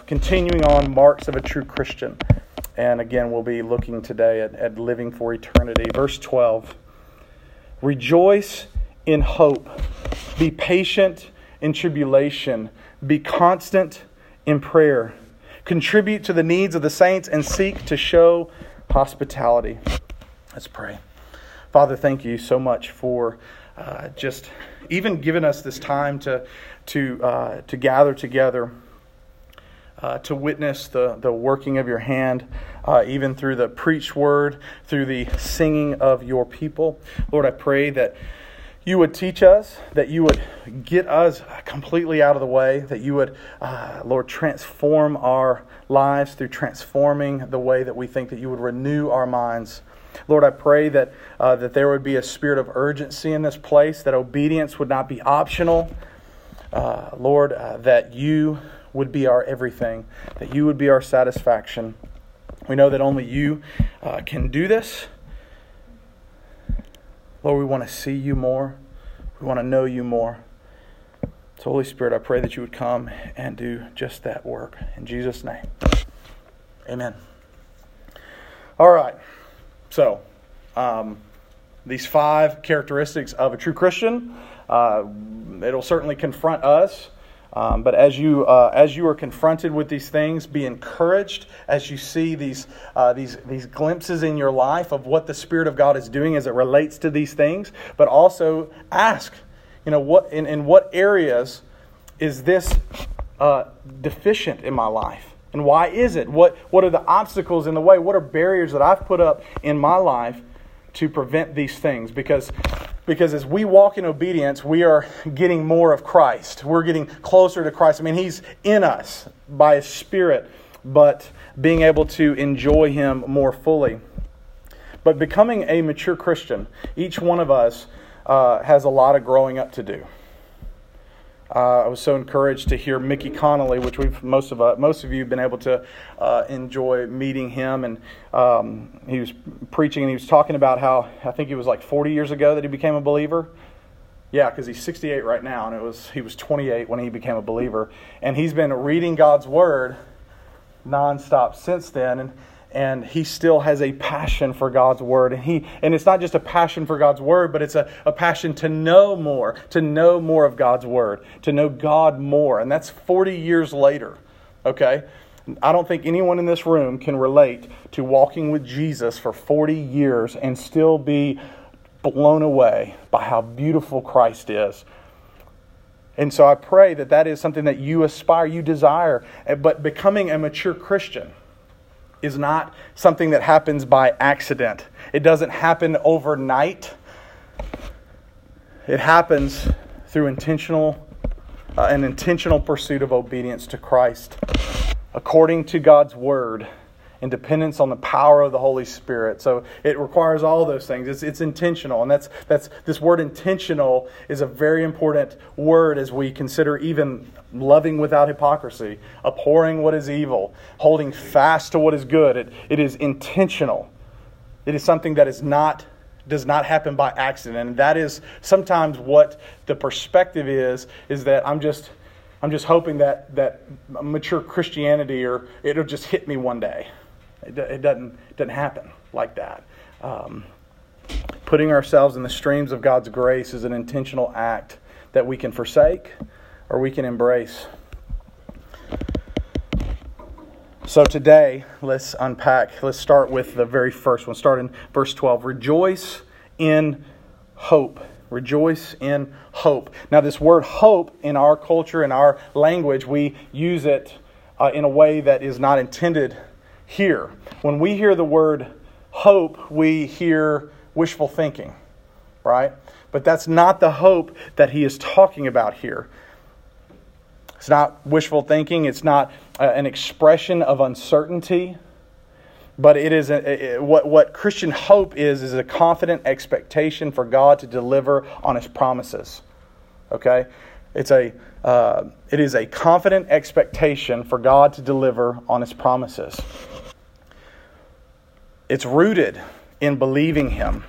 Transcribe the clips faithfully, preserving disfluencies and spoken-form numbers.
twelve, continuing on marks of a true Christian. And again, we'll be looking today at, at living for eternity. Verse twelve, rejoice in hope, be patient in tribulation, be constant in prayer, contribute to the needs of the saints, and seek to show hospitality. Let's pray. Father, thank you so much for uh, just even giving us this time to to uh, to gather together, uh, to witness the, the working of your hand, uh, even through the preached word, through the singing of your people. Lord, I pray that you would teach us, that you would get us completely out of the way, that you would, uh, Lord, transform our lives through transforming the way that we think, that you would renew our minds. Lord, I pray that uh, that there would be a spirit of urgency in this place, that obedience would not be optional. Uh, Lord, uh, that you would be our everything, that you would be our satisfaction. We know that only you uh, can do this. Lord, we want to see you more. We want to know you more. So, Holy Spirit, I pray that you would come and do just that work. In Jesus' name, amen. All right. So, um, these five characteristics of a true Christian, uh, it'll certainly confront us. Um, but as you uh, as you are confronted with these things, be encouraged as you see these uh, these these glimpses in your life of what the Spirit of God is doing as it relates to these things. But also ask, you know, what in, in what areas is this uh, deficient in my life? And why is it? What what are the obstacles in the way? What are barriers that I've put up in my life to prevent these things? Because, because as we walk in obedience, we are getting more of Christ. We're getting closer to Christ. I mean, He's in us by His Spirit, but being able to enjoy Him more fully. But becoming a mature Christian, each one of us uh, has a lot of growing up to do. Uh, I was so encouraged to hear Mickey Connolly, which we've most of uh, most of you have been able to uh, enjoy meeting him, and um, he was preaching and he was talking about how I think it was like forty years ago that he became a believer. Yeah, because he's sixty-eight right now, and it was he was twenty-eight when he became a believer, and he's been reading God's Word nonstop since then, and. And he still has a passion for God's Word. And he and it's not just a passion for God's Word, but it's a, a passion to know more, to know more of God's Word, to know God more. And that's forty years later. Okay? I don't think anyone in this room can relate to walking with Jesus for forty years and still be blown away by how beautiful Christ is. And so I pray that that is something that you aspire, you desire. But becoming a mature Christian is not something that happens by accident. It doesn't happen overnight. It happens through intentional, uh, an intentional pursuit of obedience to Christ, according to God's Word, and dependence on the power of the Holy Spirit. So it requires all those things. It's, it's intentional, and that's that's this word intentional is a very important word as we consider even loving without hypocrisy, abhorring what is evil, holding fast to what is good. It it is intentional. It is something that is not does not happen by accident, and that is sometimes what the perspective is. Is that I'm just I'm just hoping that that mature Christianity or it'll just hit me one day. It, it doesn't it doesn't happen like that. Um, putting ourselves in the streams of God's grace is an intentional act that we can forsake or we can embrace. So today, let's unpack. Let's start with the very first one. Start in verse twelve. Rejoice in hope. Rejoice in hope. Now, this word hope in our culture, in our language, we use it uh, in a way that is not intended here. When we hear the word hope, we hear wishful thinking, right? But that's not the hope that he is talking about here. It's not wishful thinking. It's not uh, an expression of uncertainty. But it is a, it, what what Christian hope is is a confident expectation for God to deliver on His promises. Okay, it's a uh, it is a confident expectation for God to deliver on His promises. It's rooted in believing Him.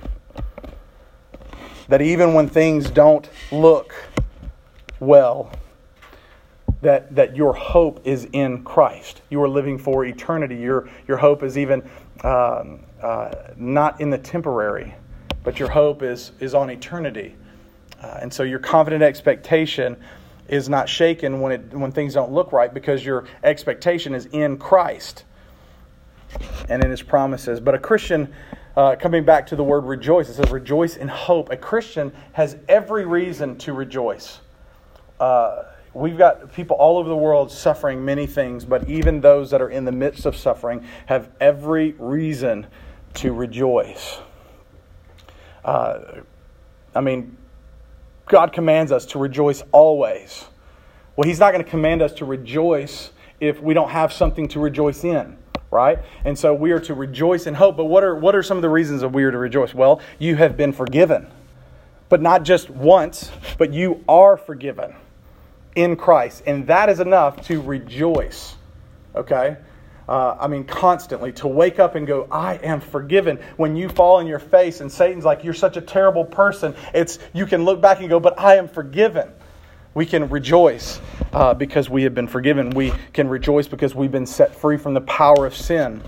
That even when things don't look well, that that your hope is in Christ. You are living for eternity. Your your hope is even um, uh, not in the temporary, but your hope is is on eternity. Uh, and so your confident expectation is not shaken when it when things don't look right, because your expectation is in Christ and in His promises. But a Christian, uh, coming back to the word rejoice, it says rejoice in hope. A Christian has every reason to rejoice. Uh, we've got people all over the world suffering many things, but even those that are in the midst of suffering have every reason to rejoice. Uh, I mean, God commands us to rejoice always. Well, He's not going to command us to rejoice if we don't have something to rejoice in, right? And so we are to rejoice in hope. But what are what are some of the reasons that we are to rejoice? Well, you have been forgiven. But not just once, but you are forgiven in Christ. And that is enough to rejoice, okay? Uh, I mean, constantly, to wake up and go, I am forgiven. When you fall on your face and Satan's like, you're such a terrible person, it's you can look back and go, but I am forgiven. We can rejoice uh, because we have been forgiven. We can rejoice because we've been set free from the power of sin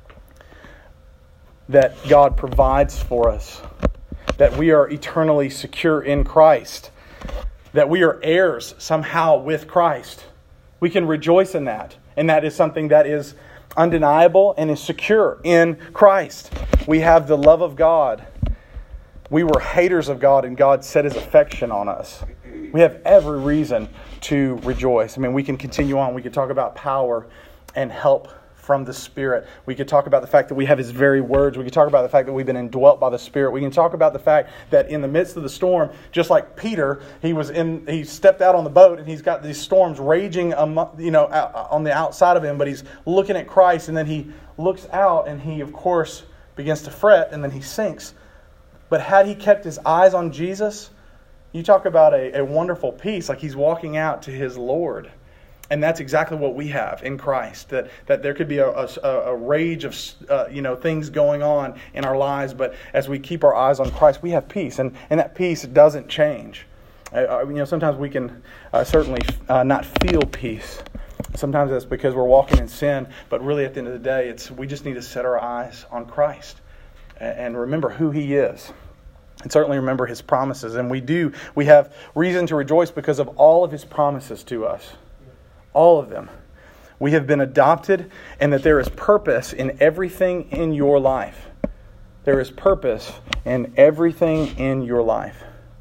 that God provides for us. That we are eternally secure in Christ. That we are heirs somehow with Christ. We can rejoice in that. And that is something that is undeniable and is secure in Christ. We have the love of God. We were haters of God, and God set His affection on us. We have every reason to rejoice. I mean, we can continue on. We could talk about power and help from the Spirit. We could talk about the fact that we have His very words. We could talk about the fact that we've been indwelt by the Spirit. We can talk about the fact that in the midst of the storm, just like Peter, he was in. He stepped out on the boat and he's got these storms raging, you know, on the outside of him. But he's looking at Christ, and then he looks out and he, of course, begins to fret, and then he sinks. But had he kept his eyes on Jesus, you talk about a, a wonderful peace, like he's walking out to his Lord. And that's exactly what we have in Christ. That that there could be a, a, a rage of uh, you know things going on in our lives, but as we keep our eyes on Christ, we have peace, and, and that peace doesn't change. Uh, you know, sometimes we can uh, certainly uh, not feel peace. Sometimes that's because we're walking in sin, but really at the end of the day, it's we just need to set our eyes on Christ and, and remember who He is. And certainly remember His promises. And we do. We have reason to rejoice because of all of His promises to us. All of them. We have been adopted, and that there is purpose in everything in your life. There is purpose in everything in your life.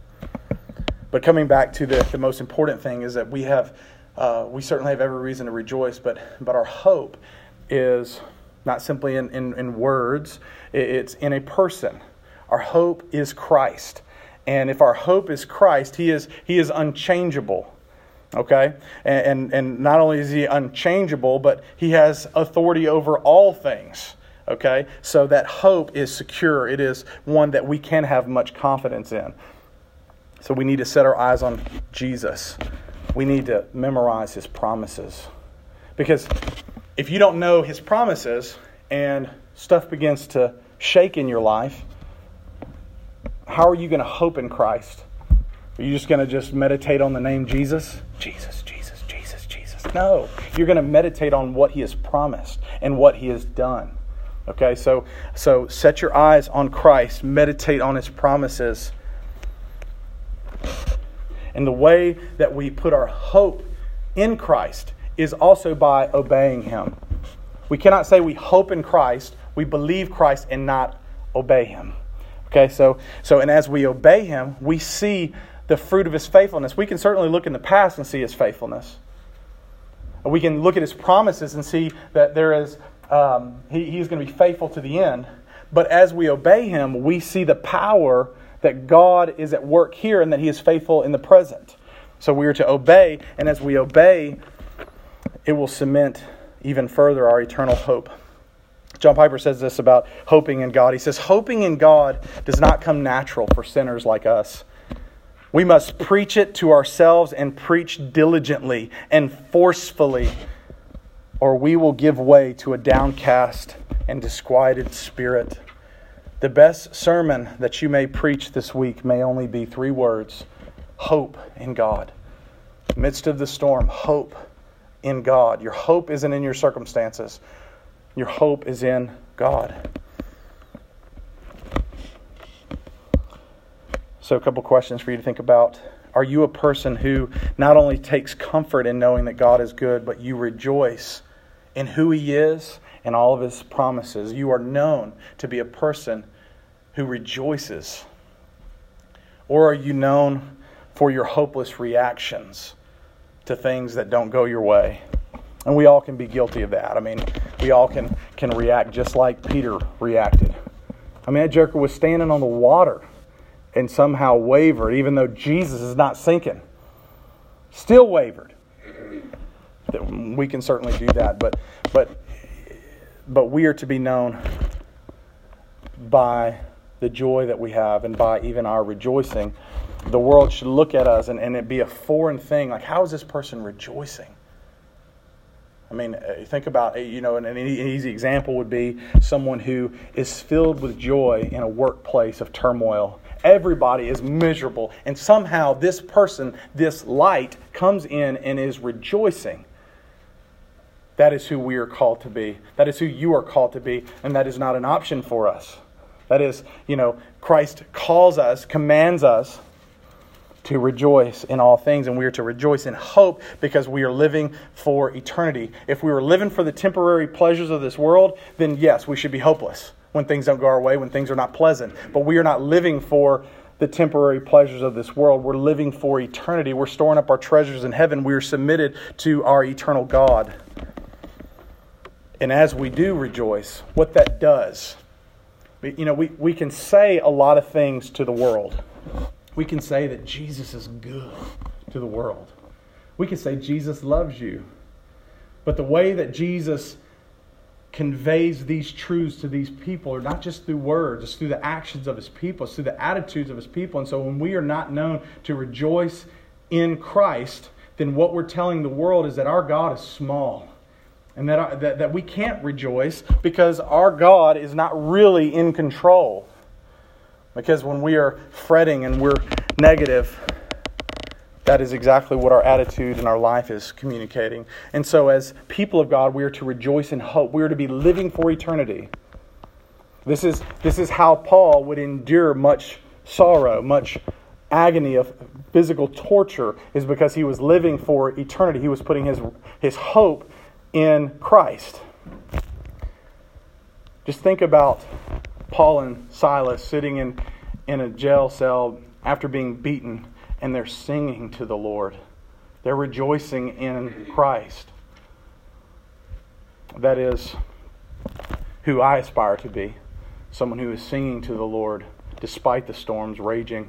But coming back to the, the most important thing is that we have, uh, we certainly have every reason to rejoice, but but our hope is not simply in, in, in words, it's in a person. Our hope is Christ. And if our hope is Christ, He is He is unchangeable. Okay? And, and and not only is He unchangeable, but He has authority over all things. Okay? So that hope is secure. It is one that we can have much confidence in. So we need to set our eyes on Jesus. We need to memorize His promises. Because if you don't know His promises and stuff begins to shake in your life, how are you going to hope in Christ? Are you just going to just meditate on the name Jesus? Jesus, Jesus, Jesus, Jesus. No. You're going to meditate on what He has promised and what He has done. Okay, so so set your eyes on Christ. Meditate on His promises. And the way that we put our hope in Christ is also by obeying Him. We cannot say we hope in Christ, we believe Christ, and not obey Him. Okay, so so and as we obey Him, we see the fruit of His faithfulness. We can certainly look in the past and see His faithfulness. We can look at His promises and see that there is um, he, He's going to be faithful to the end. But as we obey Him, we see the power that God is at work here and that He is faithful in the present. So we are to obey, and as we obey, it will cement even further our eternal hope. John Piper says this about hoping in God. He says, hoping in God does not come natural for sinners like us. We must preach it to ourselves and preach diligently and forcefully, or we will give way to a downcast and disquieted spirit. The best sermon that you may preach this week may only be three words: hope in God. Midst of the storm, hope in God. Your hope isn't in your circumstances. Your hope is in God. So a couple questions for you to think about. Are you a person who not only takes comfort in knowing that God is good, but you rejoice in who He is and all of His promises? You are known to be a person who rejoices. Or are you known for your hopeless reactions to things that don't go your way? And we all can be guilty of that. I mean, we all can, can react just like Peter reacted. I mean, that joker was standing on the water and somehow wavered, even though Jesus is not sinking. Still wavered. We can certainly do that, but but but we are to be known by the joy that we have and by even our rejoicing. The world should look at us and, and it be a foreign thing. Like, how is this person rejoicing? I mean, think about, you know, an, an easy example would be someone who is filled with joy in a workplace of turmoil. Everybody is miserable. And somehow this person, this light, comes in and is rejoicing. That is who we are called to be. That is who you are called to be. And that is not an option for us. That is, you know, Christ calls us, commands us to rejoice in all things. And we are to rejoice in hope because we are living for eternity. If we were living for the temporary pleasures of this world, then yes, we should be hopeless when things don't go our way, when things are not pleasant. But we are not living for the temporary pleasures of this world. We're living for eternity. We're storing up our treasures in heaven. We are submitted to our eternal God. And as we do rejoice, what that does, you know, we, we can say a lot of things to the world. We can say that Jesus is good to the world. We can say Jesus loves you. But the way that Jesus conveys these truths to these people are not just through words, it's through the actions of His people, it's through the attitudes of His people. And so when we are not known to rejoice in Christ, then what we're telling the world is that our God is small. And that, our, that, that we can't rejoice because our God is not really in control. Because when we are fretting and we're negative, that is exactly what our attitude and our life is communicating. And so as people of God, we are to rejoice in hope. We are to be living for eternity. This is, this is how Paul would endure much sorrow, much agony of physical torture, is because he was living for eternity. He was putting his, his hope in Christ. Just think about Paul and Silas sitting in, in a jail cell after being beaten, and they're singing to the Lord. They're rejoicing in Christ. That is who I aspire to be. Someone who is singing to the Lord despite the storms raging.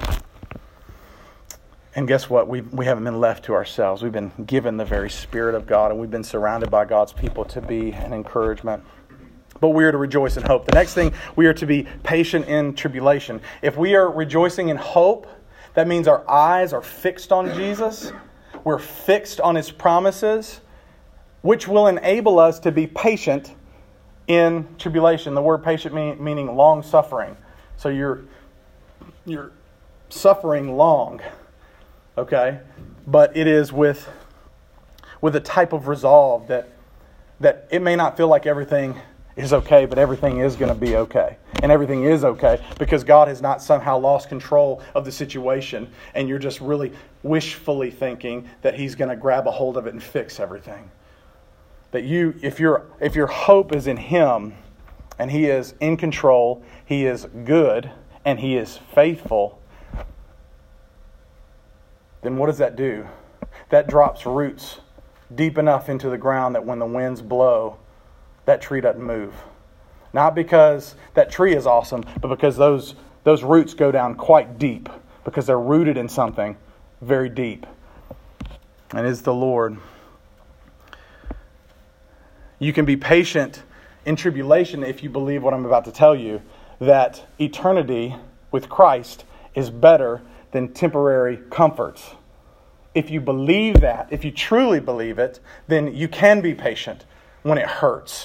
And guess what? We we haven't been left to ourselves. We've been given the very Spirit of God, and we've been surrounded by God's people to be an encouragement. But we are to rejoice in hope. The next thing, we are to be patient in tribulation. If we are rejoicing in hope, that means our eyes are fixed on Jesus. We're fixed on His promises, which will enable us to be patient in tribulation. The word patient mean, meaning long-suffering. So you're, you're suffering long, okay? But it is with, with a type of resolve that, that it may not feel like everything is okay, but everything is going to be okay. And everything is okay because God has not somehow lost control of the situation, and you're just really wishfully thinking that He's going to grab a hold of it and fix everything. That you, if your if your hope is in Him, and He is in control, He is good, and He is faithful, then what does that do? That drops roots deep enough into the ground that when the winds blow, that tree doesn't move. Not because that tree is awesome, but because those those roots go down quite deep, because they're rooted in something very deep. And it's the Lord. You can be patient in tribulation if you believe what I'm about to tell you, that eternity with Christ is better than temporary comforts. If you believe that, if you truly believe it, then you can be patient when it hurts.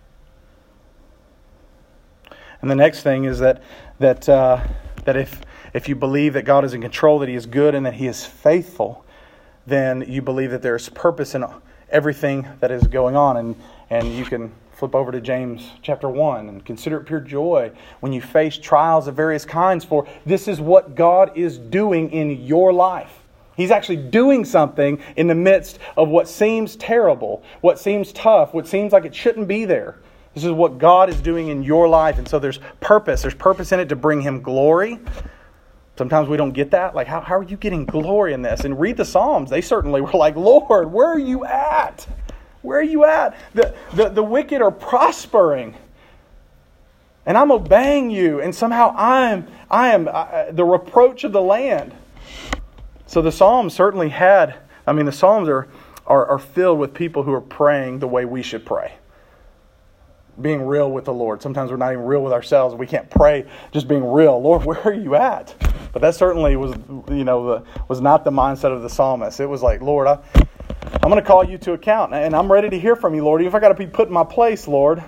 And the next thing is that that uh, that if if you believe that God is in control, that He is good, and that He is faithful, then you believe that there's purpose in everything that is going on. And, and you can flip over to James chapter one and consider it pure joy when you face trials of various kinds, for this is what God is doing in your life. He's actually doing something in the midst of what seems terrible, what seems tough, what seems like it shouldn't be there. This is what God is doing in your life. And so there's purpose. There's purpose in it to bring Him glory. Sometimes we don't get that. Like, how, how are you getting glory in this? And read the Psalms. They certainly were like, Lord, where are you at? Where are you at? The, the, the wicked are prospering. And I'm obeying you. And somehow I am, I am uh, the reproach of the land. So the Psalms certainly had, I mean, the Psalms are, are, are filled with people who are praying the way we should pray. Being real with the Lord. Sometimes we're not even real with ourselves. We can't pray just being real. Lord, where are you at? But that certainly was, you know, the, was not the mindset of the psalmist. It was like, Lord, I, I'm going to call you to account. And I'm ready to hear from you, Lord. Even if I got to be put in my place, Lord.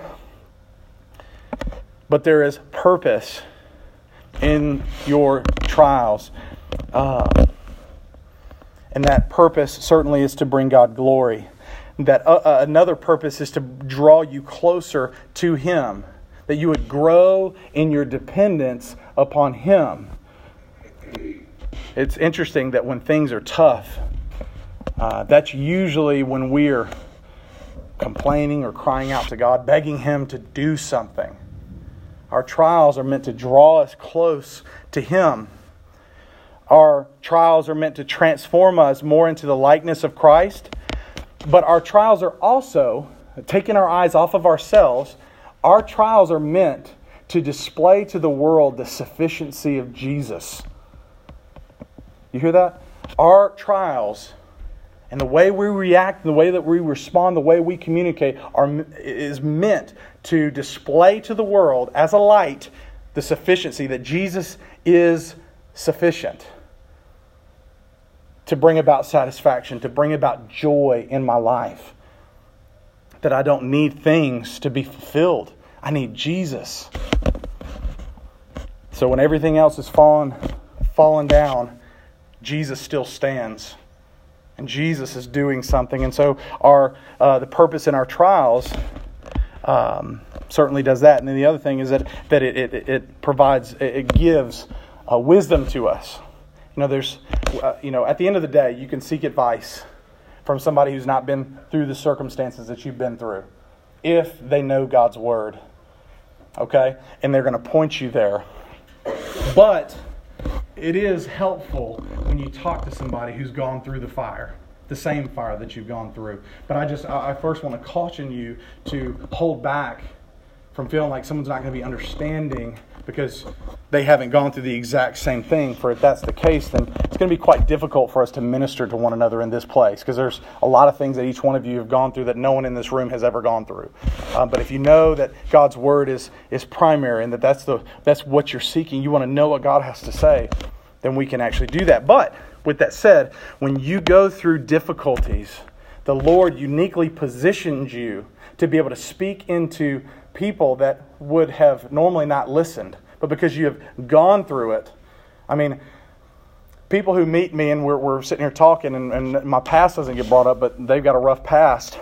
But there is purpose in your trials. Uh, and that purpose certainly is to bring God glory. That uh, uh, another purpose is to draw you closer to Him. That you would grow in your dependence upon Him. It's interesting that when things are tough, uh, that's usually when we're complaining or crying out to God, begging Him to do something. Our trials are meant to draw us close to Him. Our trials are meant to transform us more into the likeness of Christ. But our trials are also, taking our eyes off of ourselves, our trials are meant to display to the world the sufficiency of Jesus. You hear that? Our trials and the way we react, the way that we respond, the way we communicate are, is meant to display to the world as a light the sufficiency that Jesus is sufficient. To bring about satisfaction, to bring about joy in my life. That I don't need things to be fulfilled. I need Jesus. So when everything else is fallen, fallen down, Jesus still stands. And Jesus is doing something. And so our uh, the purpose in our trials um, certainly does that. And then the other thing is that, that it, it, it provides, it gives uh, wisdom to us. You know, there's, uh, you know, at the end of the day, you can seek advice from somebody who's not been through the circumstances that you've been through, if they know God's Word, okay? And they're going to point you there. But it is helpful when you talk to somebody who's gone through the fire, the same fire that you've gone through. But I just, I first want to caution you to hold back from feeling like someone's not going to be understanding because they haven't gone through the exact same thing. For if that's the case, then it's going to be quite difficult for us to minister to one another in this place, because there's a lot of things that each one of you have gone through that no one in this room has ever gone through. Um, but if you know that God's Word is is primary and that that's the that's what you're seeking, you want to know what God has to say, then we can actually do that. But with that said, when you go through difficulties, the Lord uniquely positions you to be able to speak into people that would have normally not listened, but because you have gone through it. I mean, people who meet me and we're, we're sitting here talking and, and my past doesn't get brought up, but they've got a rough past.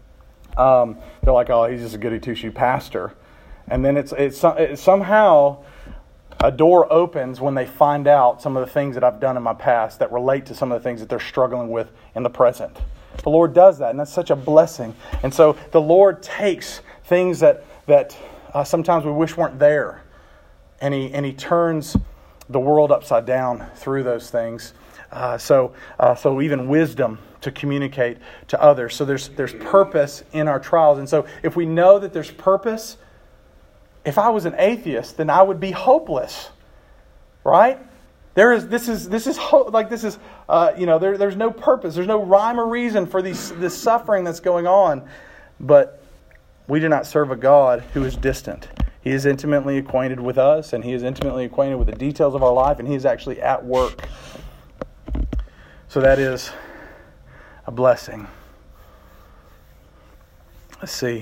Um, they're like, oh, he's just a goody two-shoe pastor. And then it's, it's, it's somehow a door opens when they find out some of the things that I've done in my past that relate to some of the things that they're struggling with in the present. The Lord does that, and that's such a blessing. And so the Lord takes things that that uh, sometimes we wish weren't there, and he and he turns the world upside down through those things. Uh, so uh, so even wisdom to communicate to others. So there's there's purpose in our trials, and so if we know that there's purpose, if I was an atheist, then I would be hopeless, right? There is this is this is ho- like this is uh, you know there there's no purpose, there's no rhyme or reason for these this suffering that's going on, but we do not serve a God who is distant. He is intimately acquainted with us, and He is intimately acquainted with the details of our life, and He is actually at work. So that is a blessing. Let's see.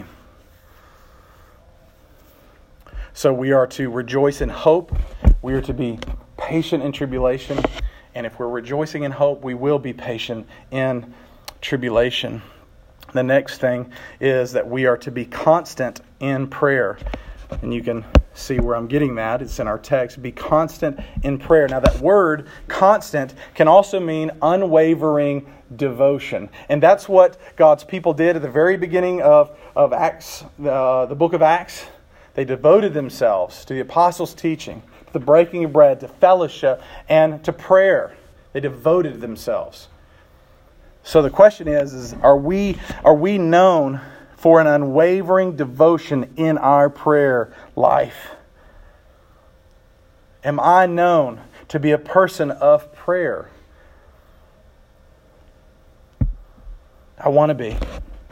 So we are to rejoice in hope. We are to be patient in tribulation. And if we're rejoicing in hope, we will be patient in tribulation. The next thing is that we are to be constant in prayer. And you can see where I'm getting that. It's in our text. Be constant in prayer. Now that word, constant, can also mean unwavering devotion. And that's what God's people did at the very beginning of, of Acts, uh, the book of Acts. They devoted themselves to the apostles' teaching, to the breaking of bread, to fellowship, and to prayer. They devoted themselves. So the question is, is are we are we known for an unwavering devotion in our prayer life? Am I known to be a person of prayer? I want to be.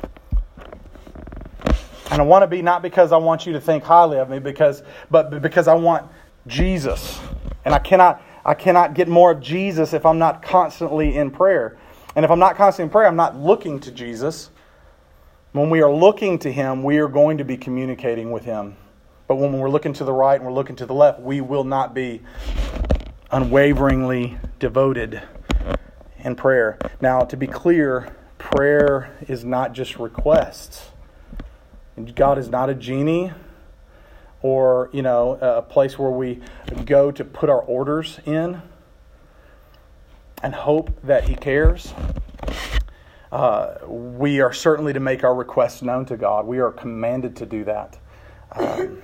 And I want to be not because I want you to think highly of me, because but because I want Jesus. And I cannot I cannot get more of Jesus if I'm not constantly in prayer. And if I'm not constantly in prayer, I'm not looking to Jesus. When we are looking to Him, we are going to be communicating with Him. But when we're looking to the right and we're looking to the left, we will not be unwaveringly devoted in prayer. Now, to be clear, prayer is not just requests. God is not a genie or, you know, a place where we go to put our orders in and hope that He cares. Uh, we are certainly to make our requests known to God. We are commanded to do that. Um,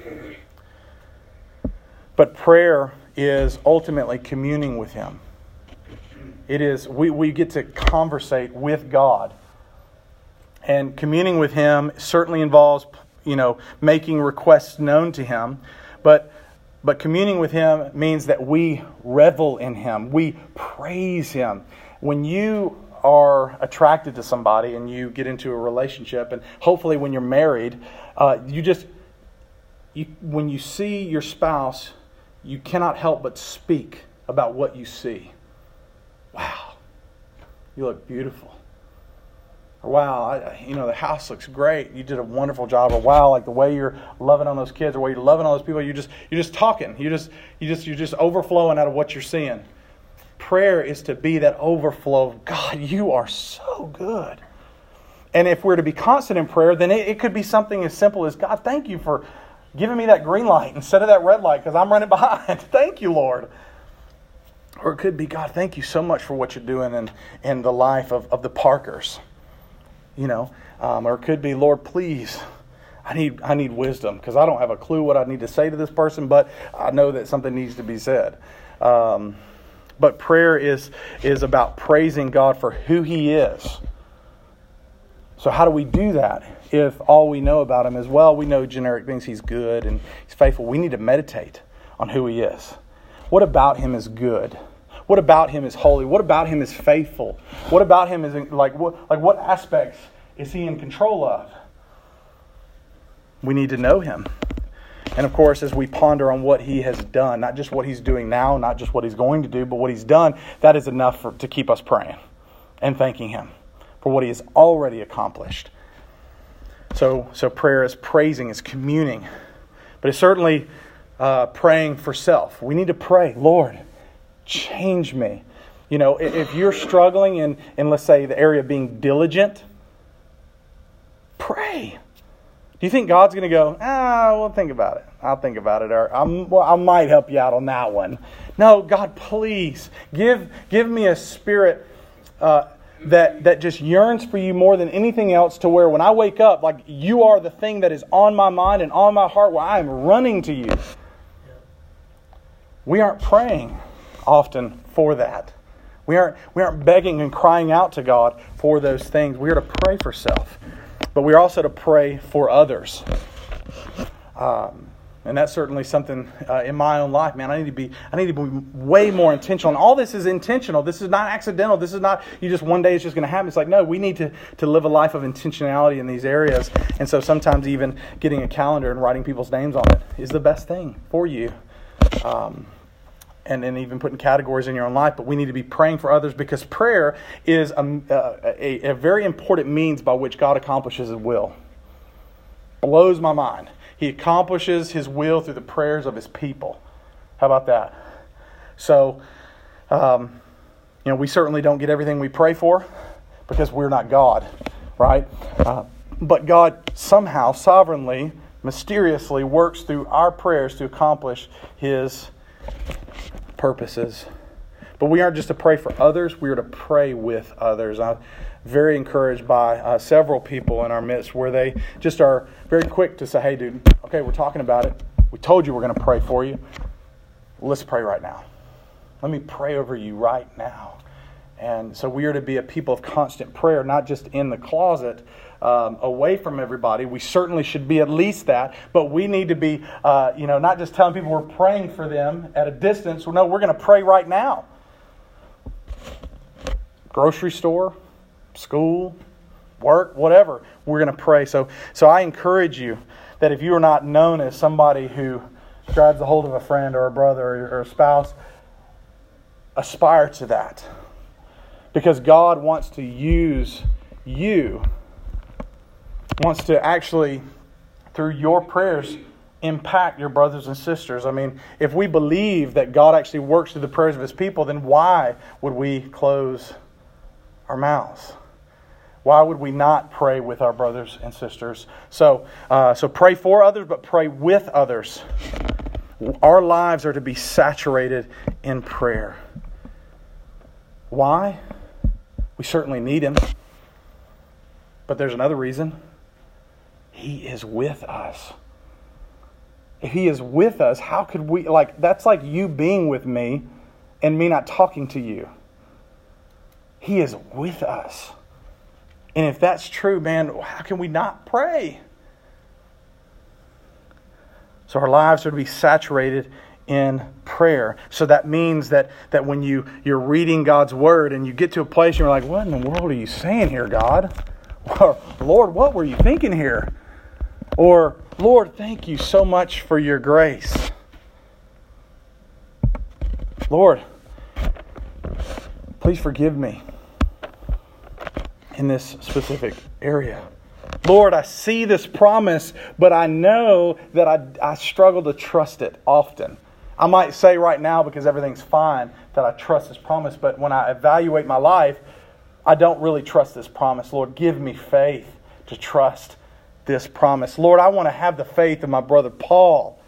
but prayer is ultimately communing with Him. It is, we, we get to conversate with God. And communing with Him certainly involves, you know, making requests known to Him. But but communing with Him means that we revel in Him. We praise Him. When you are attracted to somebody and you get into a relationship, and hopefully when you're married, uh, you just, you when you see your spouse, you cannot help but speak about what you see. Wow, you look beautiful. Or wow, I, you know, the house looks great. You did a wonderful job. Or wow, like the way you're loving on those kids, or the way you're loving on those people. You just you're just talking. You just you just you're just overflowing out of what you're seeing. Prayer is to be that overflow of God, you are so good. And if we're to be constant in prayer, then it, it could be something as simple as, God, thank you for giving me that green light instead of that red light because I'm running behind. Thank you, Lord. Or it could be, God, thank you so much for what you're doing in, in the life of, of the Parkers. You know, um, or it could be, Lord, please, I need I need wisdom because I don't have a clue what I need to say to this person, but I know that something needs to be said. Um, but prayer is is about praising God for who He is. So how do we do that if all we know about Him is, well, we know generic things, He's good and He's faithful. We need to meditate on who He is. What about Him is good? What about Him is holy? What about Him is faithful? What about Him is like what like what aspects is He in control of? We need to know Him. And of course, as we ponder on what He has done, not just what He's doing now, not just what He's going to do, but what He's done, that is enough for, to keep us praying and thanking Him for what He has already accomplished. So, so prayer is praising, is communing. But it's certainly uh, praying for self. We need to pray, Lord, change me. You know, if you're struggling in, in, let's say, the area of being diligent, pray. Do you think God's going to go, ah, well, think about it. I'll think about it. Or I'm, well, I might help you out on that one. No, God, please, give give me a spirit uh, that, that just yearns for you more than anything else, to where when I wake up, like you are the thing that is on my mind and on my heart, where I am running to you. We aren't praying often for that. We aren't we aren't begging and crying out to God for those things. We are to pray for self, but we are also to pray for others. Um, and that's certainly something uh, in my own life, man. I need to be I need to be way more intentional. And all this is intentional. This is not accidental. This is not you just one day it's just going to happen. It's like, no, we need to to live a life of intentionality in these areas. And so sometimes even getting a calendar and writing people's names on it is the best thing for you. Um, And then even putting categories in your own life. But we need to be praying for others, because prayer is a, a, a very important means by which God accomplishes His will. Blows my mind. He accomplishes His will through the prayers of His people. How about that? So, um, you know, we certainly don't get everything we pray for because we're not God, right? Uh, but God somehow, sovereignly, mysteriously works through our prayers to accomplish His purposes. But we aren't just to pray for others, we are to pray with others. I'm very encouraged by uh, several people in our midst where they just are very quick to say, hey, dude, okay, we're talking about it. We told you we're going to pray for you. Let's pray right now. Let me pray over you right now. And so we are to be a people of constant prayer, not just in the closet, um, away from everybody. We certainly should be at least that, but we need to be, uh, you know, not just telling people we're praying for them at a distance. No, we're going to pray right now. Grocery store, school, work, whatever, we're going to pray. So, so I encourage you that if you are not known as somebody who grabs a hold of a friend or a brother or a spouse, aspire to that. Because God wants to use you, wants to actually, through your prayers, impact your brothers and sisters. I mean, if we believe that God actually works through the prayers of His people, then why would we close our mouths? Why would we not pray with our brothers and sisters? So, uh, so pray for others, but pray with others. Our lives are to be saturated in prayer. Why? We certainly need Him. But there's another reason. He is with us. If He is with us, how could we, like, that's like you being with me and me not talking to you. He is with us. And if that's true, man, how can we not pray? So our lives are to be saturated in prayer. So that means that, that when you, you're reading God's Word and you get to a place and you're like, what in the world are you saying here, God? Or, Lord, what were you thinking here? Or, Lord, thank you so much for your grace. Lord, please forgive me in this specific area. Lord, I see this promise, but I know that I, I struggle to trust it often. I might say right now, because everything's fine, that I trust this promise, but when I evaluate my life, I don't really trust this promise. Lord, give me faith to trust this promise. Lord, I want to have the faith of my brother Paul.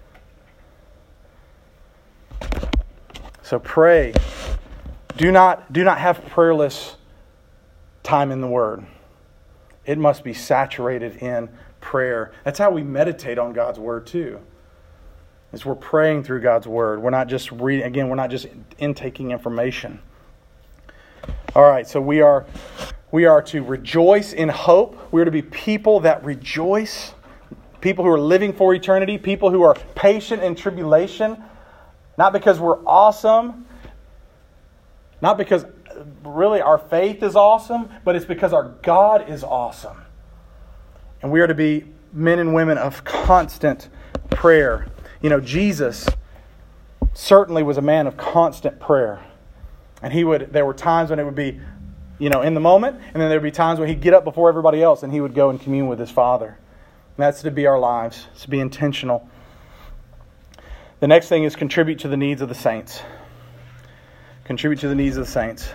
So pray. Do not, do not have prayerless time in the Word. It must be saturated in prayer. That's how we meditate on God's Word too. Is we're praying through God's Word. We're not just reading, again, we're not just intaking information. All right, so we are we are to rejoice in hope. We are to be people that rejoice. People who are living for eternity. People who are patient in tribulation. Not because we're awesome. Not because really our faith is awesome, but it's because our God is awesome. And we are to be men and women of constant prayer. You know, Jesus certainly was a man of constant prayer. And he would, there were times when it would be, you know, in the moment, and then there would be times when he'd get up before everybody else and he would go and commune with his Father. And that's to be our lives. It's to be intentional. The next thing is contribute to the needs of the saints. Contribute to the needs of the saints.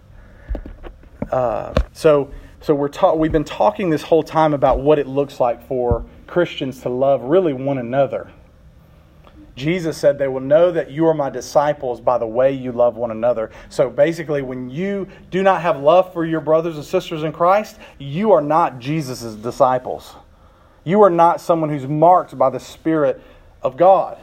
Uh, so, so we're ta- we've been talking this whole time about what it looks like for Christians to love really one another. Jesus said, they will know that you are my disciples by the way you love one another. So basically, when you do not have love for your brothers and sisters in Christ, you are not Jesus' disciples. You are not someone who's marked by the Spirit of God.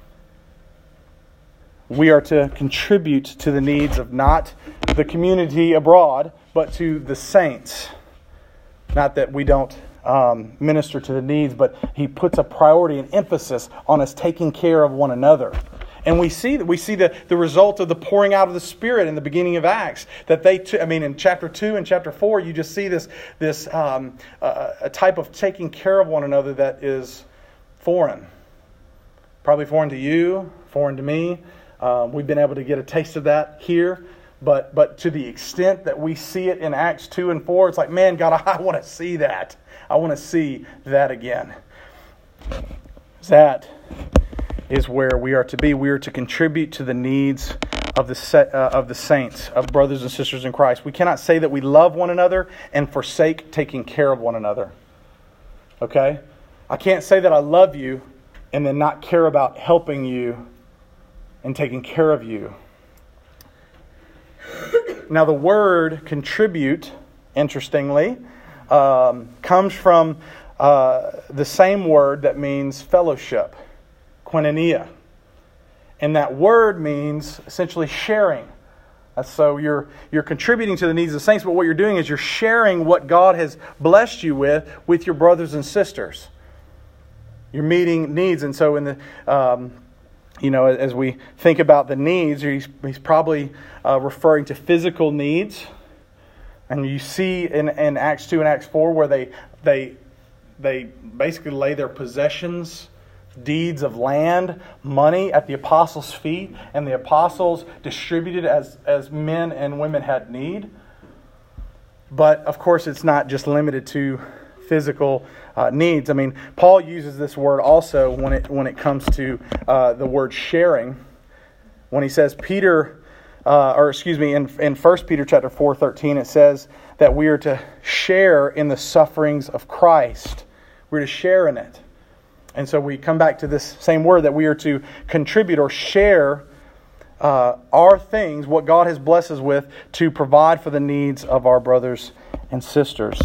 We are to contribute to the needs of not the community abroad, but to the saints. Not that we don't um, minister to the needs, but He puts a priority and emphasis on us taking care of one another. And we see that we see the, the result of the pouring out of the Spirit in the beginning of Acts. That they, t- I mean, in chapter two and chapter four, you just see this this um, uh, a type of taking care of one another that is foreign, probably foreign to you, foreign to me. Um, we've been able to get a taste of that here. But but to the extent that we see it in Acts two and four, it's like, man, God, I want to see that. I want to see that again. That is where we are to be. We are to contribute to the needs of the set, uh, of the saints, of brothers and sisters in Christ. We cannot say that we love one another and forsake taking care of one another. Okay? I can't say that I love you and then not care about helping you and taking care of you. Now, the word contribute, interestingly, um, comes from uh, the same word that means fellowship, koinonia. And that word means essentially sharing. Uh, so you're you're contributing to the needs of the saints, but what you're doing is you're sharing what God has blessed you with with your brothers and sisters. You're meeting needs, and so in the um, you know as we think about the needs, he's, he's probably uh, referring to physical needs. And you see in, in Acts two and Acts four where they they they basically lay their possessions, deeds of land, money at the apostles' feet, and the apostles distributed as, as men and women had need. But of course, it's not just limited to physical uh, needs. I mean, Paul uses this word also when it when it comes to uh, the word sharing. When he says Peter, uh, or excuse me, in in First Peter chapter four thirteen, it says that we are to share in the sufferings of Christ. We're to share in it. And so we come back to this same word that we are to contribute or share uh, our things, what God has blessed us with, to provide for the needs of our brothers and sisters.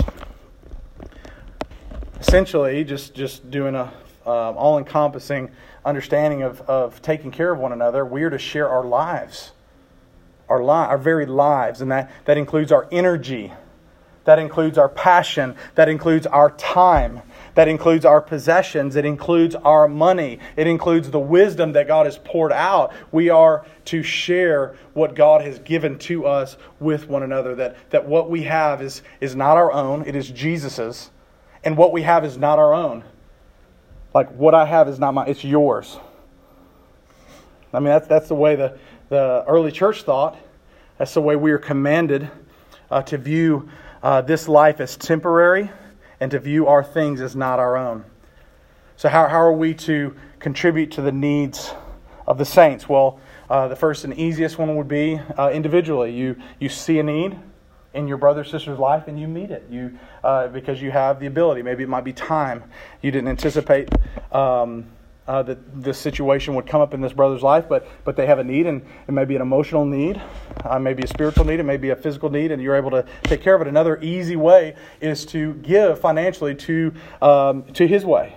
Essentially, just, just doing a uh, all-encompassing understanding of, of taking care of one another, we are to share our lives, our li- our very lives, and that, that includes our energy, that includes our passion, that includes our time, that includes our possessions. It includes our money. It includes the wisdom that God has poured out. We are to share what God has given to us with one another. That, that what we have is, is not our own. It is Jesus's. And what we have is not our own. Like what I have is not mine. It's yours. I mean, that's, that's the way the, the early church thought. That's the way we are commanded uh, to view uh, this life as temporary, and to view our things as not our own. So how, how are we to contribute to the needs of the saints? Well, uh, the first and easiest one would be uh, individually. You you see a need in your brother or sister's life and you meet it. You uh, because you have the ability. Maybe it might be time. You didn't anticipate um, uh, that this situation would come up in this brother's life, but but they have a need, and it may be an emotional need, uh, maybe a spiritual need, it may be a physical need, and you're able to take care of it. Another easy way is to give financially to um, to His way.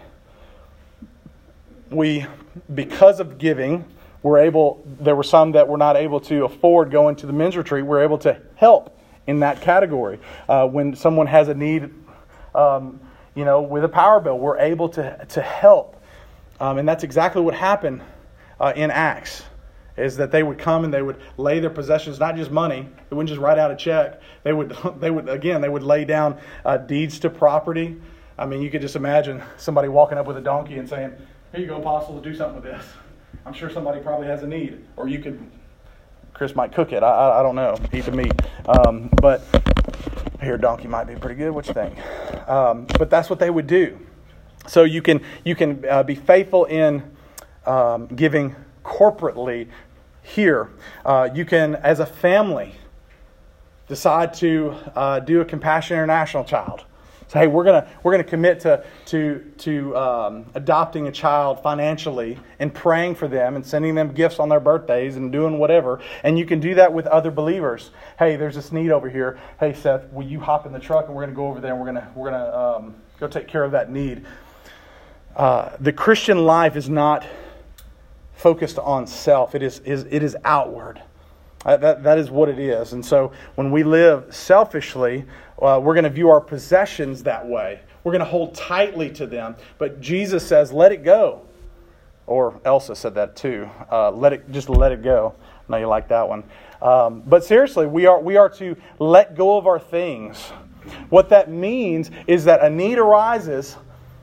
We, because of giving, we're able. There were some that were not able to afford going to the men's retreat. We're able to help in that category. Uh, when someone has a need, um, you know, with a power bill, we're able to to help. Um, and that's exactly what happened uh, in Acts, is that they would come and they would lay their possessions, not just money. They wouldn't just write out a check. They would, they would again, they would lay down uh, deeds to property. I mean, you could just imagine somebody walking up with a donkey and saying, "Here you go, apostle, do something with this." I'm sure somebody probably has a need. Or you could, Chris might cook it. I, I, I don't know. Eat the meat. Um, but here, donkey might be pretty good. What you think? Um, but that's what they would do. So you can you can uh, be faithful in um, giving corporately here. Uh, you can, as a family, decide to uh, do a Compassion International child. So hey, we're gonna we're gonna commit to to to um, adopting a child financially and praying for them and sending them gifts on their birthdays and doing whatever. And you can do that with other believers. Hey, there's this need over here. Hey, Seth, will you hop in the truck and we're gonna go over there and we're gonna we're gonna um, go take care of that need. Uh, the Christian life is not focused on self. It is, is it is outward. Uh, that that is what it is. And so when we live selfishly, uh, we're going to view our possessions that way. We're going to hold tightly to them. But Jesus says, "Let it go." Or Elsa said that too. Uh, let it just let it go. I know you like that one. Um, but seriously, we are we are to let go of our things. What that means is that a need arises,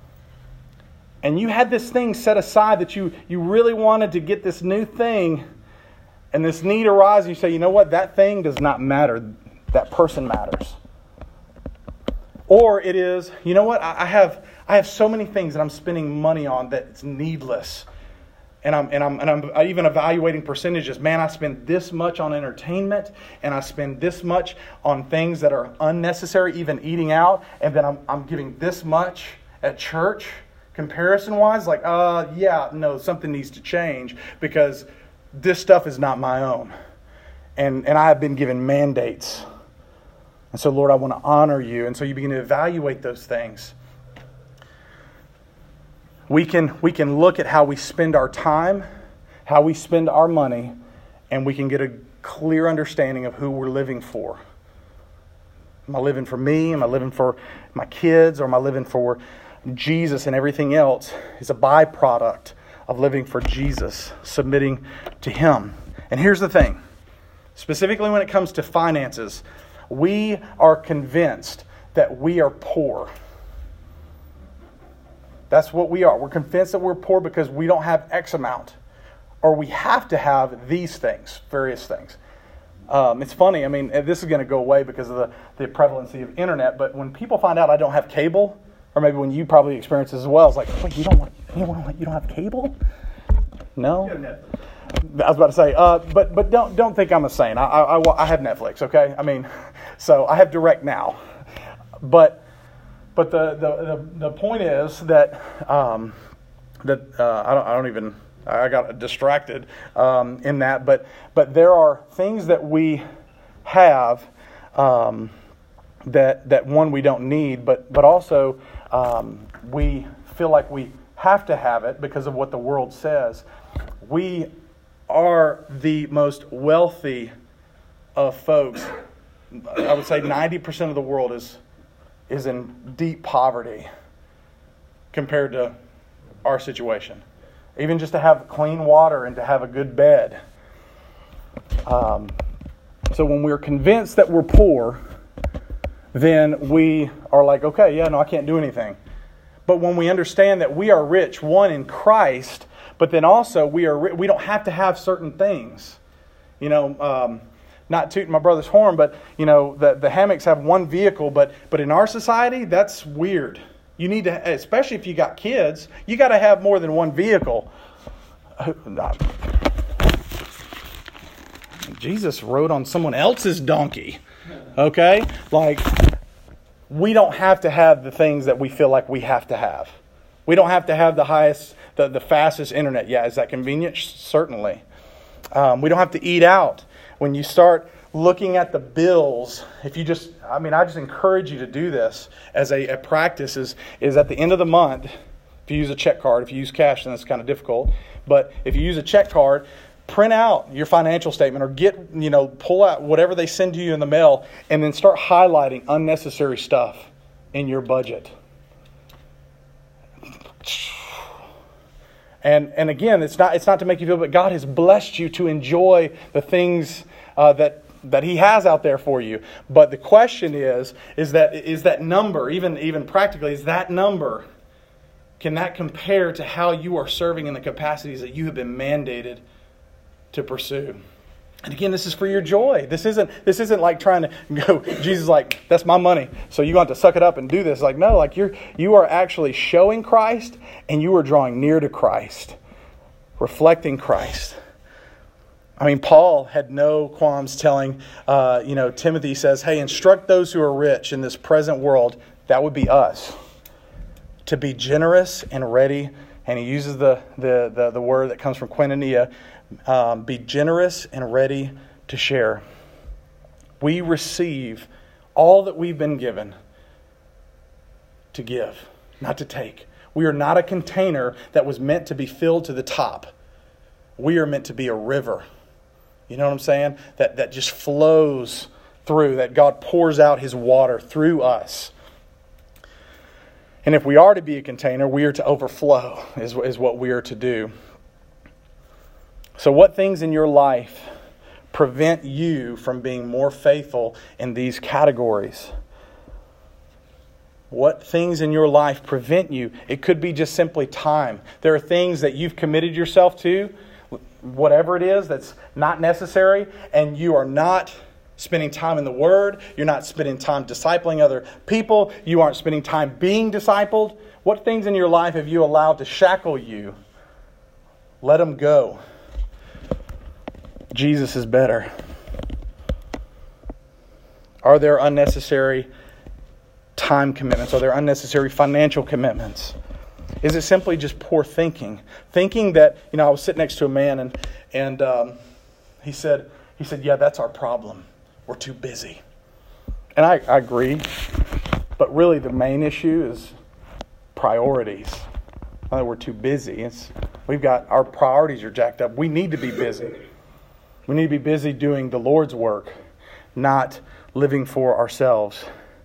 and you had this thing set aside that you, you really wanted to get this new thing, and this need arises, you say, you know what, that thing does not matter. That person matters. Or it is, you know what, I have I have so many things that I'm spending money on that it's needless. And I'm and I'm and I'm even evaluating percentages. Man, I spend this much on entertainment, and I spend this much on things that are unnecessary, even eating out, and then I'm I'm giving this much at church. Comparison wise, like, uh, yeah, no, something needs to change because this stuff is not my own. And and I have been given mandates. And so, Lord, I want to honor you. And so you begin to evaluate those things. We can we can look at how we spend our time, how we spend our money, and we can get a clear understanding of who we're living for. Am I living for me? Am I living for my kids? Or am I living for Jesus? And everything else is a byproduct of living for Jesus, submitting to Him. And here's the thing. Specifically when it comes to finances, we are convinced that we are poor. That's what we are. We're convinced that we're poor because we don't have X amount. Or we have to have these things, various things. Um, it's funny, I mean, this is going to go away because of the, the prevalency of internet, but when people find out I don't have cable, or maybe when you probably experience this as well, it's like, wait, you don't want, you don't, you don't have cable? No? I was about to say, uh, but but don't don't think I'm a saint. I, I, I have Netflix, okay? I mean, so I have Direct Now. But but the the, the, the point is that um, that uh, I don't I don't even I got distracted um, in that. But but there are things that we have um, that that one we don't need, but but also um, we feel like we have to have it because of what the world says. We are the most wealthy of folks. I would say ninety percent of the world is is in deep poverty compared to our situation. Even just to have clean water and to have a good bed. Um, so when we're convinced that we're poor, then we are like, okay, yeah, no, I can't do anything. But when we understand that we are rich, one in Christ, but then also we are we don't have to have certain things. You know, um, not tooting my brother's horn, but you know, the, the hammocks have one vehicle, but but in our society, that's weird. You need to, especially if you got kids, you got to have more than one vehicle. Jesus rode on someone else's donkey. Okay? Like, we don't have to have the things that we feel like we have to have. We don't have to have the highest, the, the fastest internet. Yeah, is that convenient? Certainly. Um, we don't have to eat out. When you start looking at the bills, if you just, I mean, I just encourage you to do this as a, a practice is, is at the end of the month, if you use a check card, if you use cash, then it's kind of difficult. But if you use a check card, print out your financial statement or get, you know, pull out whatever they send to you in the mail and then start highlighting unnecessary stuff in your budget. And and again, it's not it's not to make you feel, but God has blessed you to enjoy the things uh, that that He has out there for you. But the question is, is that is that number, even even practically, is that number, can that compare to how you are serving in the capacities that you have been mandated to pursue? And again, this is for your joy. This isn't this isn't like trying to go, Jesus is like, that's my money, so you want to suck it up and do this. Like, no, like you're you are actually showing Christ and you are drawing near to Christ, reflecting Christ. I mean, Paul had no qualms telling, uh, you know, Timothy says, hey, instruct those who are rich in this present world, that would be us, to be generous and ready. And he uses the the the, the word that comes from koinonia, Um, be generous and ready to share. We receive all that we've been given to give, not to take. We are not a container that was meant to be filled to the top. We are meant to be a river. You know what I'm saying? That, that just flows through, that God pours out His water through us. And if we are to be a container, we are to overflow, is, is what we are to do. So what things in your life prevent you from being more faithful in these categories? What things in your life prevent you? It could be just simply time. There are things that you've committed yourself to, whatever it is, that's not necessary, and you are not spending time in the Word. You're not spending time discipling other people. You aren't spending time being discipled. What things in your life have you allowed to shackle you Let them go. Jesus is better. Are there unnecessary time commitments? Are there unnecessary financial commitments? Is it simply just poor thinking? Thinking that, you know, I was sitting next to a man and and um, he said, he said, yeah, that's our problem. We're too busy. And I, I agree. But really the main issue is priorities. Not that we're too busy. It's, we've got, our priorities are jacked up. We need to be busy. We need to be busy doing the Lord's work, not living for ourselves.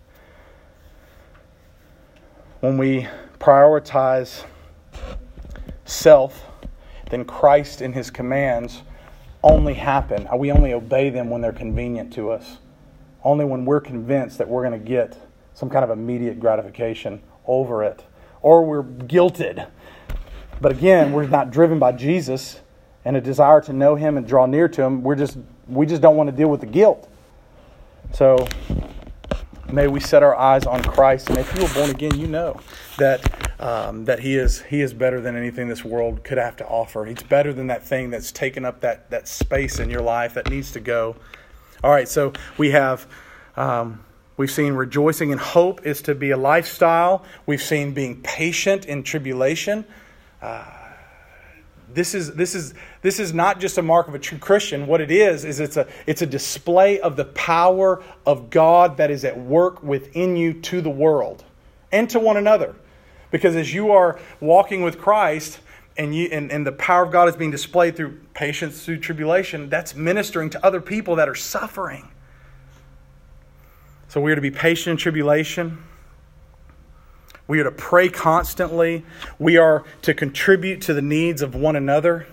When we prioritize self, then Christ and His commands only happen. We only obey them when they're convenient to us. Only when we're convinced that we're going to get some kind of immediate gratification over it. Or we're guilted. But again, we're not driven by Jesus and a desire to know Him and draw near to Him. We're just we just don't want to deal with the guilt. So may we set our eyes on Christ. And if you were born again, you know that um, that He is He is better than anything this world could have to offer. He's better than that thing that's taken up that, that space in your life that needs to go. All right, so we have um, we've seen rejoicing in hope is to be a lifestyle. We've seen being patient in tribulation. Uh, This is this is this is not just a mark of a true Christian. What it is is it's a it's a display of the power of God that is at work within you to the world and to one another. Because as you are walking with Christ and you and, and the power of God is being displayed through patience, through tribulation, that's ministering to other people that are suffering. So we are to be patient in tribulation. We are to pray constantly. We are to contribute to the needs of one another.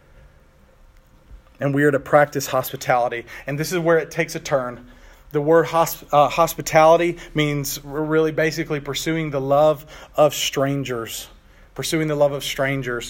And we are to practice hospitality. And this is where it takes a turn. The word hosp- uh, hospitality means really basically pursuing the love of strangers. Pursuing the love of strangers.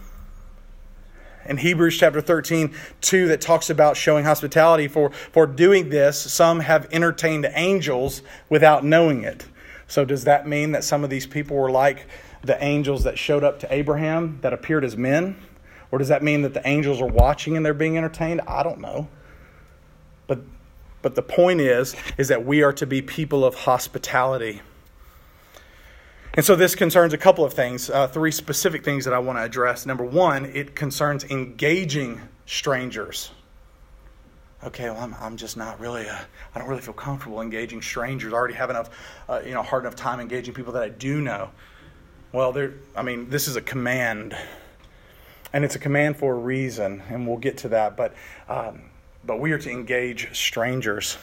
In Hebrews chapter thirteen, two, that talks about showing hospitality. For, for doing this, some have entertained angels without knowing it. So does that mean that some of these people were like the angels that showed up to Abraham that appeared as men? Or does that mean that the angels are watching and they're being entertained? I don't know. But but the point is, is that we are to be people of hospitality. And so this concerns a couple of things, uh, three specific things that I want to address. Number one, it concerns engaging strangers. Okay, well, I'm I'm just not really, uh, I don't really feel comfortable engaging strangers. I already have enough, uh, you know, hard enough time engaging people that I do know. Well, there, I mean, this is a command, and it's a command for a reason, and we'll get to that. But, um, but we are to engage strangers.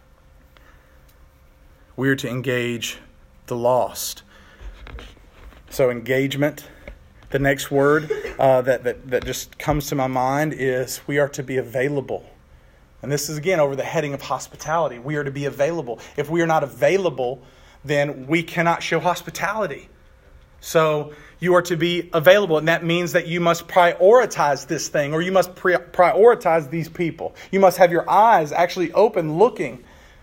We are to engage the lost. So engagement. The next word uh, that, that that just comes to my mind is we are to be available. And this is, again, over the heading of hospitality. We are to be available. If we are not available, then we cannot show hospitality. So you are to be available. And that means that you must prioritize this thing, or you must pre- prioritize these people. You must have your eyes actually open, looking.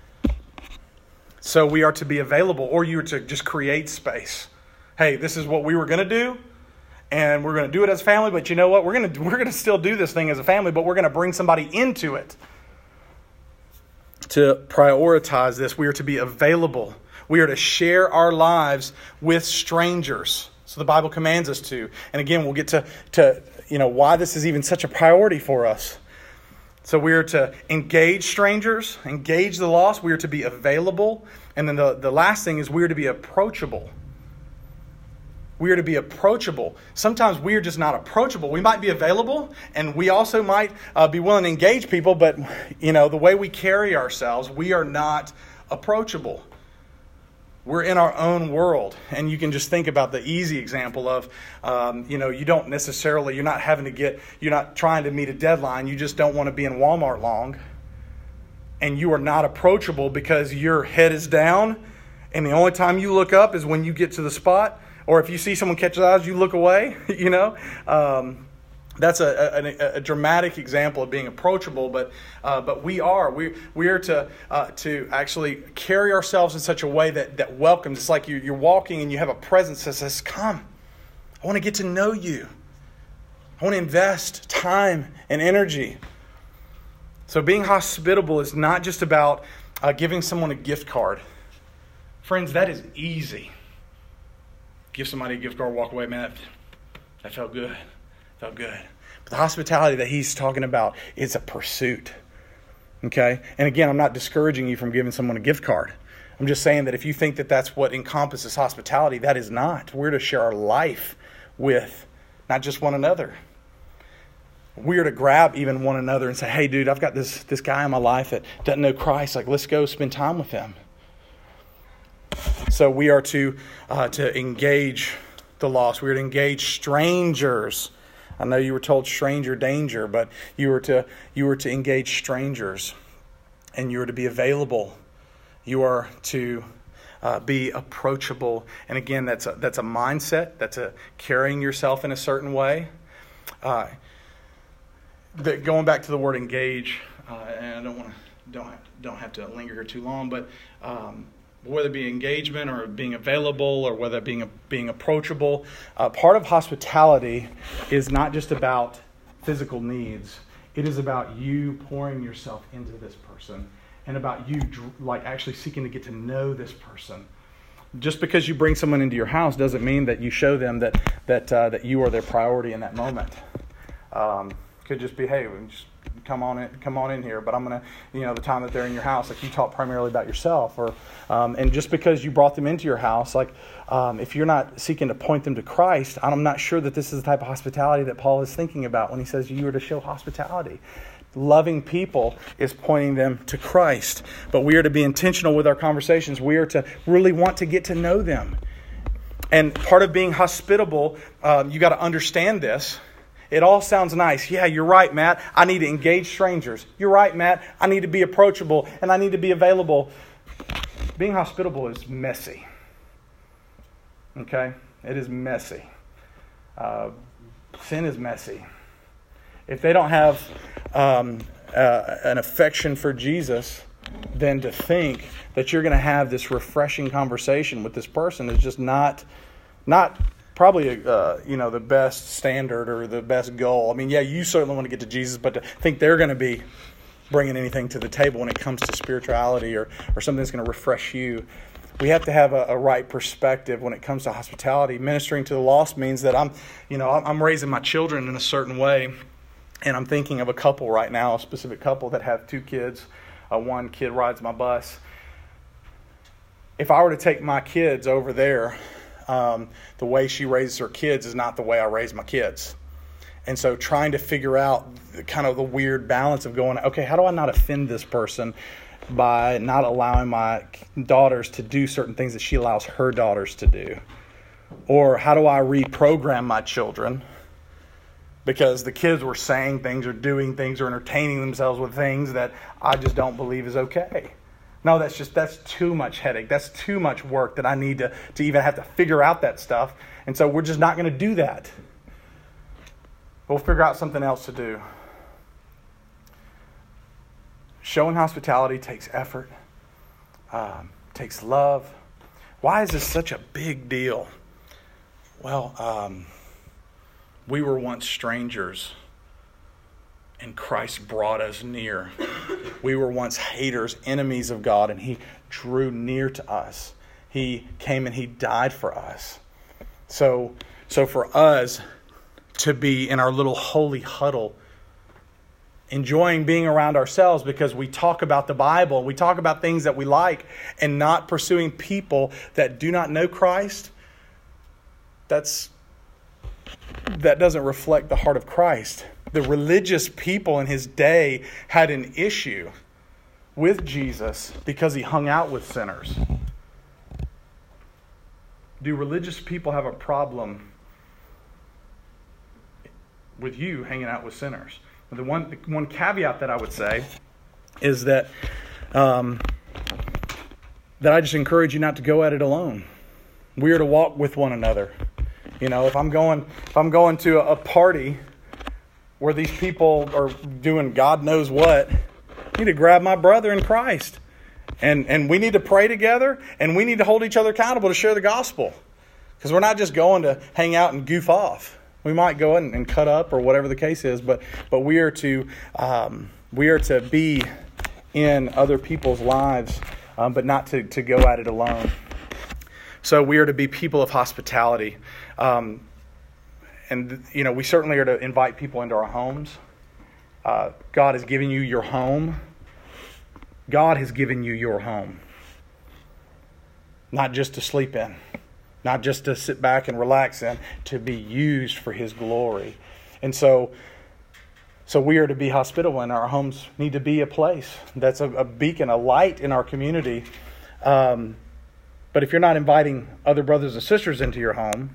So we are to be available, or you are to just create space. Hey, this is what we were going to do. And we're going to do it as a family. But you know what? We're going to, we're going to still do this thing as a family, but we're going to bring somebody into it. To prioritize this, we are to be available. We are to share our lives with strangers. So the Bible commands us to. And again, we'll get to, to you know why this is even such a priority for us. So we are to engage strangers, engage the lost. We are to be available. And then the, the last thing is we are to be approachable. We are to be approachable. Sometimes we are just not approachable. We might be available, and we also might uh, be willing to engage people, but you know, the way we carry ourselves, we are not approachable. We're in our own world, and you can just think about the easy example of, um, you know, you don't necessarily, you're not having to get, you're not trying to meet a deadline. You just don't want to be in Walmart long, and you are not approachable because your head is down, and the only time you look up is when you get to the spot. Or if you see someone catch their eyes, you look away, you know. Um, that's a, a, a dramatic example of being approachable, but uh, but we are. We we are to uh, to actually carry ourselves in such a way that, that welcomes. It's like you, you're walking and you have a presence that says, come, I want to get to know you. I want to invest time and energy. So being hospitable is not just about uh, giving someone a gift card. Friends, that is easy. Give somebody a gift card, walk away, man, that, that felt good. Felt good. But the hospitality that he's talking about is a pursuit. Okay? And again, I'm not discouraging you from giving someone a gift card. I'm just saying that if you think that that's what encompasses hospitality, that is not. We're to share our life with not just one another. We're to grab even one another and say, hey, dude, I've got this, this guy in my life that doesn't know Christ. Like, let's go spend time with him. So we are to uh, to engage the lost. We are to engage strangers. I know you were told stranger danger, but you were to you were to engage strangers, and you are to be available. You are to uh, be approachable, and again, that's a, that's a mindset. That's a carrying yourself in a certain way. Uh, the, going back to the word engage, uh, and I don't want to don't have, don't have to linger here too long, but um, whether it be engagement or being available or whether it being being approachable, uh, part of hospitality is not just about physical needs. It is about you pouring yourself into this person and about you like actually seeking to get to know this person. Just because you bring someone into your house doesn't mean that you show them that that uh, that you are their priority in that moment. Um, could just be, hey, we just come on in, come on in here. But I'm gonna, you know, the time that they're in your house, like you talk primarily about yourself, or um, and just because you brought them into your house, like um, if you're not seeking to point them to Christ, I'm not sure that this is the type of hospitality that Paul is thinking about when he says you are to show hospitality. Loving people is pointing them to Christ, but we are to be intentional with our conversations. We are to really want to get to know them, and part of being hospitable, um, you got to understand this. It all sounds nice. Yeah, you're right, Matt. I need to engage strangers. You're right, Matt. I need to be approachable and I need to be available. Being hospitable is messy. Okay? It is messy. Uh, sin is messy. If they don't have um, uh, an affection for Jesus, then to think that you're going to have this refreshing conversation with this person is just not not. Probably, uh, you know, the best standard or the best goal. I mean, yeah, you certainly want to get to Jesus, but to think they're going to be bringing anything to the table when it comes to spirituality or, or something that's going to refresh you. We have to have a, a right perspective when it comes to hospitality. Ministering to the lost means that I'm, you know, I'm raising my children in a certain way, and I'm thinking of a couple right now, a specific couple that have two kids. Uh, one kid rides my bus. If I were to take my kids over there, Um, the way she raises her kids is not the way I raise my kids. And so trying to figure out the, kind of the weird balance of going, okay, how do I not offend this person by not allowing my daughters to do certain things that she allows her daughters to do? Or how do I reprogram my children because the kids were saying things or doing things or entertaining themselves with things that I just don't believe is okay? No, that's just, that's too much headache. That's too much work that I need to, to even have to figure out that stuff. And so we're just not going to do that. We'll figure out something else to do. Showing hospitality takes effort, um, takes love. Why is this such a big deal? Well, um, we were once strangers, and Christ brought us near. We were once haters, enemies of God, and He drew near to us. He came and He died for us. So, so for us to be in our little holy huddle, enjoying being around ourselves because we talk about the Bible, we talk about things that we like, and not pursuing people that do not know Christ, that's that doesn't reflect the heart of Christ. The religious people in His day had an issue with Jesus because He hung out with sinners. Do religious people have a problem with you hanging out with sinners? The one, the one caveat that I would say is that um, that I just encourage you not to go at it alone. We are to walk with one another. You know, if I'm going, if I'm going to a party where these people are doing God knows what, I need to grab my brother in Christ. And and we need to pray together, and we need to hold each other accountable to share the gospel. Because we're not just going to hang out and goof off. We might go in and cut up or whatever the case is, but but we are to um, we are to be in other people's lives, um, but not to, to go at it alone. So we are to be people of hospitality. Um, and, you know, we certainly are to invite people into our homes. Uh, God has given you your home. God has given you your home. Not just to sleep in. Not just to sit back and relax in. To be used for His glory. And so, so we are to be hospitable, and our homes need to be a place that's a, a beacon, a light in our community. Um But if you're not inviting other brothers and sisters into your home,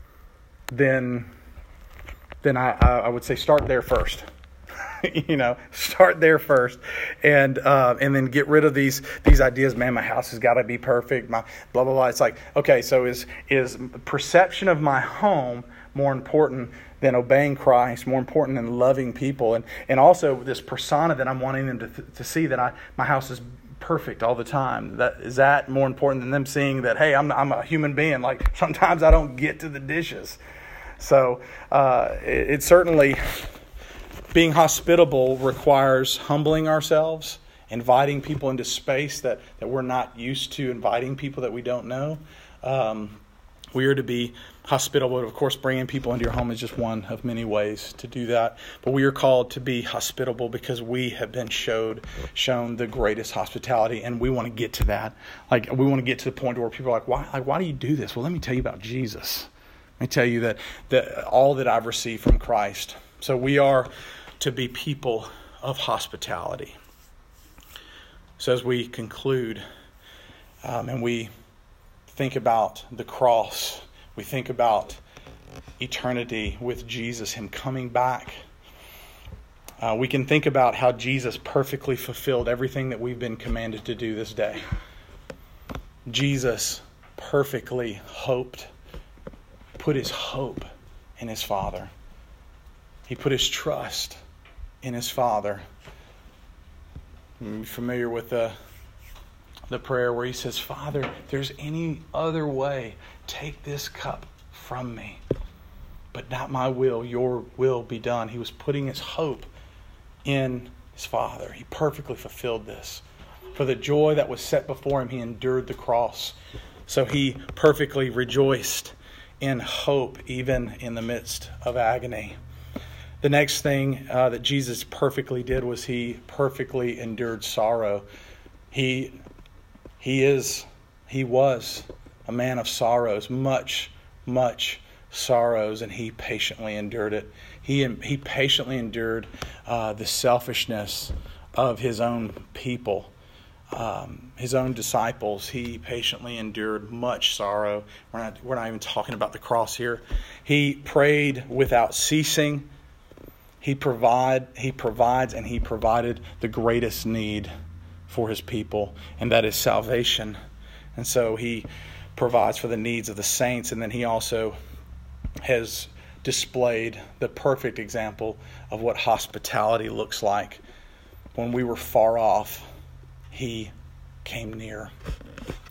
then then I, I would say start there first. you know, start there first, and uh, and then get rid of these these ideas. Man, my house has got to be perfect. My blah blah blah. It's like, okay, so is is perception of my home more important than obeying Christ? More important than loving people, and and also this persona that I'm wanting them to to see that I my house is perfect all the time. That is that more important than them seeing that, hey, I'm I'm a human being. Like sometimes I don't get to the dishes. So uh, it, it certainly, being hospitable requires humbling ourselves, inviting people into space that, that we're not used to inviting people that we don't know. Um, we are to be hospitable. Of course, bringing people into your home is just one of many ways to do that. But we are called to be hospitable because we have been showed, shown the greatest hospitality, and we want to get to that. Like we want to get to the point where people are like, "Why? Like, why do you do this?" Well, let me tell you about Jesus. Let me tell you that that all that I've received from Christ. So we are to be people of hospitality. So as we conclude, um, and we think about the cross, we think about eternity with Jesus, Him coming back. Uh, we can think about how Jesus perfectly fulfilled everything that we've been commanded to do this day. Jesus perfectly hoped, put His hope in His Father. He put His trust in His Father. You're familiar with the the prayer where He says, Father, if there's any other way, take this cup from me. But not my will, your will be done. He was putting His hope in His Father. He perfectly fulfilled this. For the joy that was set before Him, He endured the cross. So He perfectly rejoiced in hope, even in the midst of agony. The next thing uh, that Jesus perfectly did was He perfectly endured sorrow. He He is, He was a man of sorrows, much, much sorrows, and He patiently endured it. He He patiently endured uh, the selfishness of His own people, um, His own disciples. He patiently endured much sorrow. We're not, we're not even talking about the cross here. He prayed without ceasing. He provide, He provides, and He provided the greatest need for His people, and that is salvation. And so He provides for the needs of the saints, and then He also has displayed the perfect example of what hospitality looks like. When we were far off, He came near.